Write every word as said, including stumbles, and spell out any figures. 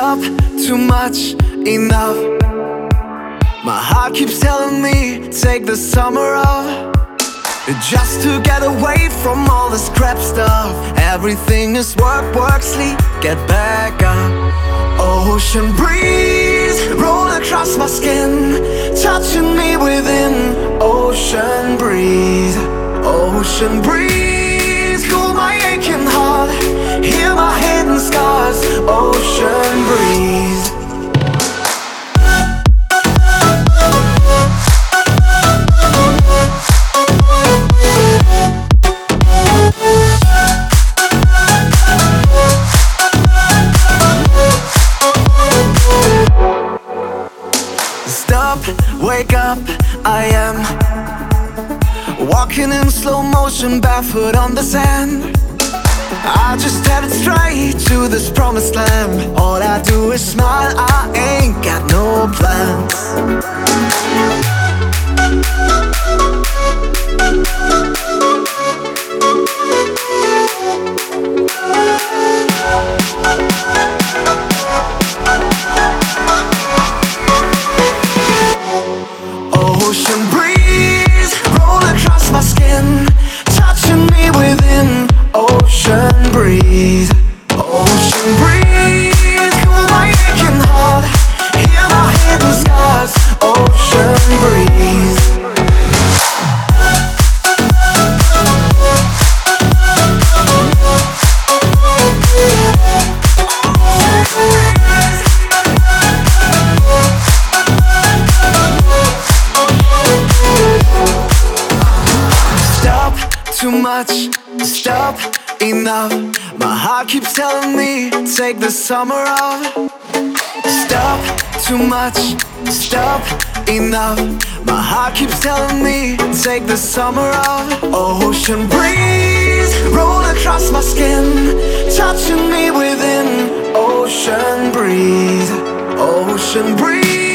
Stop, too much, enough. My heart keeps telling me, take the summer off, just to get away from all this crap stuff. Everything is work, work, sleep, get back up. Ocean breeze, roll across my skin, touching me within. Ocean breeze, ocean breeze, cool my aching heart, heal my hidden scars. Ocean breeze. Stop, wake up, I am walking in slow motion, barefoot on the sand. I just headed straight to this promised land. All I do is smile, I ain't got no plans. Ocean breeze, roll across my skin, touching me within. Ocean breeze, ocean breeze, cool my aching heart, heal my hidden scars. Ocean breeze. Too much, stop, enough. My heart keeps telling me, take the summer off. Stop, too much, stop, enough. My heart keeps telling me, take the summer off. Ocean breeze, roll across my skin, touching me within. Ocean breeze, ocean breeze.